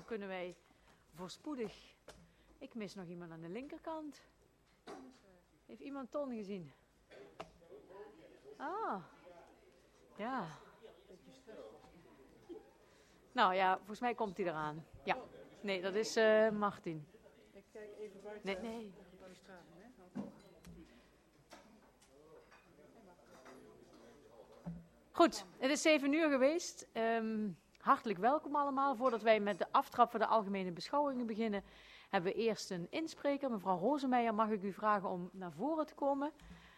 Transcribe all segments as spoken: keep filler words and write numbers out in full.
kunnen wij voorspoedig... Ik mis nog iemand aan de linkerkant. Heeft iemand Ton gezien? Ah, ja. Nou ja, volgens mij komt hij eraan. Ja, nee, dat is uh, Martin. Ik kijk even buiten. Nee, nee. Goed, het is zeven uur geweest. Um, hartelijk welkom allemaal. Voordat wij met de aftrap van de algemene beschouwingen beginnen, hebben we eerst een inspreker. Mevrouw Rosemeijer, mag ik u vragen om naar voren te komen?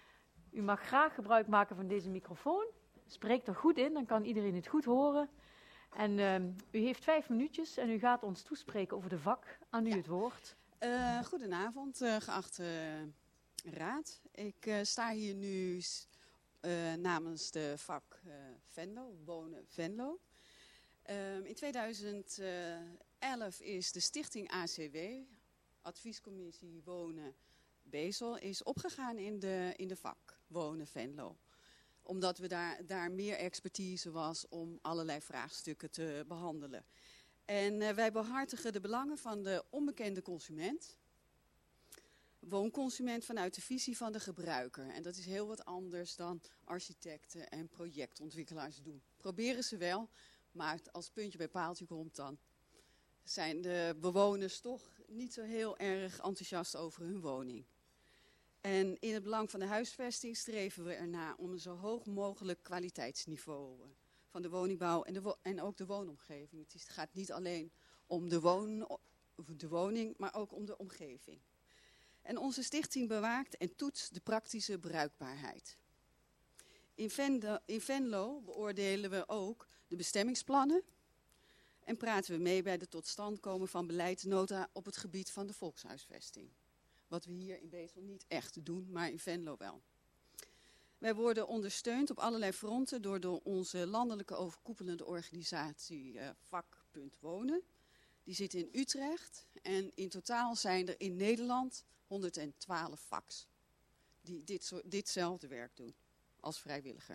U mag graag gebruik maken van deze microfoon. Spreek er goed in, dan kan iedereen het goed horen. En um, u heeft vijf minuutjes en u gaat ons toespreken over de vak. Aan u ja. het woord. Uh, goedenavond, uh, geachte uh, raad. Ik uh, sta hier nu uh, namens de vak uh, Venlo, Wonen Venlo. Um, in tweeduizend elf is de stichting A C W, Adviescommissie Wonen Bezel, is opgegaan in de, in de vak Wonen Venlo. Omdat we daar, daar meer expertise was om allerlei vraagstukken te behandelen. En uh, wij behartigen de belangen van de onbekende consument. Woonconsument vanuit de visie van de gebruiker. En dat is heel wat anders dan architecten en projectontwikkelaars doen. Proberen ze wel, maar als puntje bij paaltje komt, dan zijn de bewoners toch niet zo heel erg enthousiast over hun woning. En in het belang van de huisvesting streven we ernaar om een zo hoog mogelijk kwaliteitsniveau van de woningbouw en, de wo- en ook de woonomgeving. Het, is, het gaat niet alleen om de, woon, de woning, maar ook om de omgeving. En onze stichting bewaakt en toetst de praktische bruikbaarheid. In Venlo, in Venlo beoordelen we ook de bestemmingsplannen en praten we mee bij de totstandkoming van beleidsnota op het gebied van de volkshuisvesting. Wat we hier in Bezel niet echt doen, maar in Venlo wel. Wij worden ondersteund op allerlei fronten door de onze landelijke overkoepelende organisatie uh, Vak.Wonen. Die zit in Utrecht en in totaal zijn er in Nederland honderdtwaalf vaks die dit soort, ditzelfde werk doen als vrijwilliger.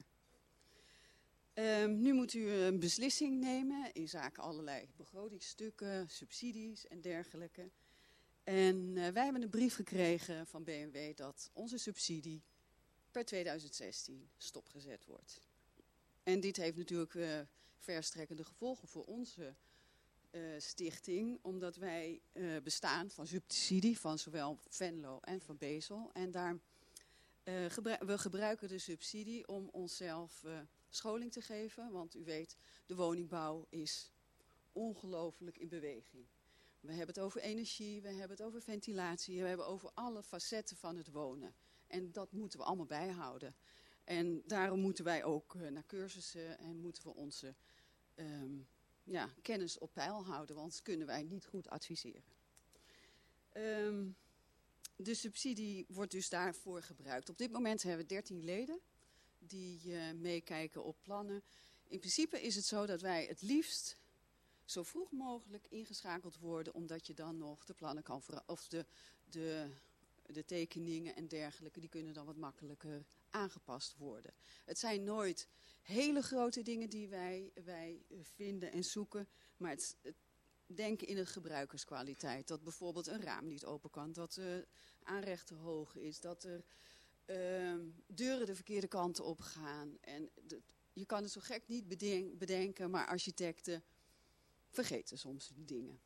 Um, nu moet u een beslissing nemen in zaken allerlei begrotingsstukken, subsidies en dergelijke. En uh, wij hebben een brief gekregen van B M W dat onze subsidie per tweeduizend zestien stopgezet wordt. En dit heeft natuurlijk uh, verstrekkende gevolgen voor onze uh, stichting, omdat wij uh, bestaan van subsidie van zowel Venlo en van Bezel. En daar, uh, gebru- we gebruiken de subsidie om onszelf uh, scholing te geven, want u weet, de woningbouw is ongelooflijk in beweging. We hebben het over energie, we hebben het over ventilatie, we hebben het over alle facetten van het wonen. En dat moeten we allemaal bijhouden. En daarom moeten wij ook uh, naar cursussen en moeten we onze um, ja, kennis op peil houden, want kunnen wij niet goed adviseren. Um, de subsidie wordt dus daarvoor gebruikt. Op dit moment hebben we dertien leden die uh, meekijken op plannen. In principe is het zo dat wij het liefst zo vroeg mogelijk ingeschakeld worden, omdat je dan nog de plannen kan veranderen, of de, de, de tekeningen en dergelijke, die kunnen dan wat makkelijker aangepast worden. Het zijn nooit hele grote dingen die wij, wij vinden en zoeken, maar het, het denken in de gebruikerskwaliteit. Dat bijvoorbeeld een raam niet open kan, dat de aanrechten hoog is, dat er uh, deuren de verkeerde kanten op gaan. En de, je kan het zo gek niet bedenk, bedenken, maar architecten vergeten soms dingen.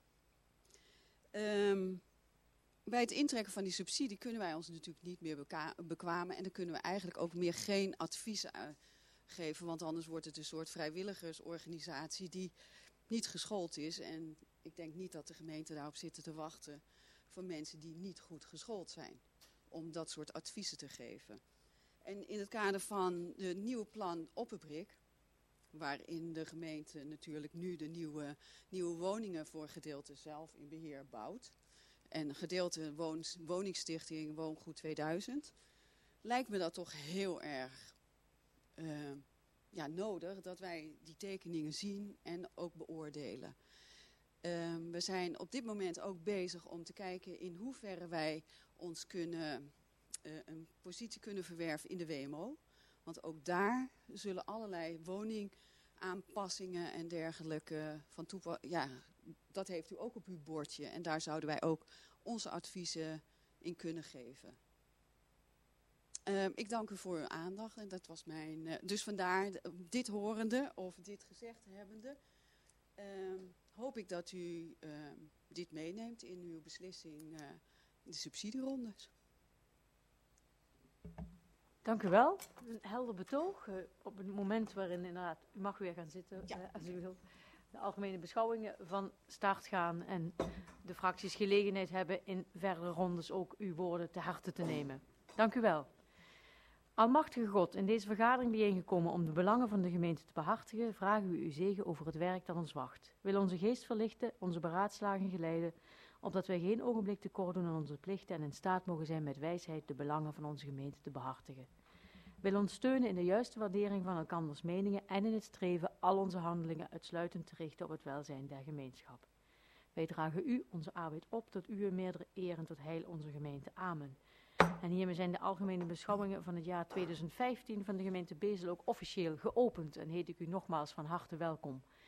Um, bij het intrekken van die subsidie kunnen wij ons natuurlijk niet meer beka- bekwamen. En dan kunnen we eigenlijk ook meer geen advies uh, geven. Want anders wordt het een soort vrijwilligersorganisatie die niet geschoold is. En ik denk niet dat de gemeente daarop zitten te wachten voor mensen die niet goed geschoold zijn. Om dat soort adviezen te geven. En in het kader van de nieuwe plan Oppenbrik, waarin de gemeente natuurlijk nu de nieuwe, nieuwe woningen voor gedeelte zelf in beheer bouwt. En gedeelte woon, woningstichting Woongoed tweeduizend. Lijkt me dat toch heel erg uh, ja, nodig dat wij die tekeningen zien en ook beoordelen. Uh, we zijn op dit moment ook bezig om te kijken in hoeverre wij ons kunnen, uh, een positie kunnen verwerven in de W M O. Want ook daar zullen allerlei woningaanpassingen en dergelijke van toepa- ja, dat heeft u ook op uw bordje. En daar zouden wij ook onze adviezen in kunnen geven. Uh, ik dank u voor uw aandacht. En dat was mijn, uh, dus vandaar dit horende of dit gezegd hebbende. Uh, hoop ik dat u uh, dit meeneemt in uw beslissing uh, in de subsidierondes. Dank u wel. Een helder betoog. Uh, op het moment waarin inderdaad, u mag weer gaan zitten ja. uh, als u wilt, de algemene beschouwingen van start gaan en de fracties gelegenheid hebben in verdere rondes ook uw woorden te harte te nemen. Dank u wel. Almachtige God, in deze vergadering bijeengekomen om de belangen van de gemeente te behartigen, vragen we uw zegen over het werk dat ons wacht. Wil onze geest verlichten, onze beraadslaging geleiden, opdat wij geen ogenblik tekort doen aan onze plichten en in staat mogen zijn met wijsheid de belangen van onze gemeente te behartigen. Wil ons steunen in de juiste waardering van elkanders meningen en in het streven al onze handelingen uitsluitend te richten op het welzijn der gemeenschap. Wij dragen u onze arbeid op tot uw meerdere eer en tot heil onze gemeente. Amen. En hiermee zijn de algemene beschouwingen van het jaar tweeduizend vijftien van de gemeente Bezel ook officieel geopend en heet ik u nogmaals van harte welkom.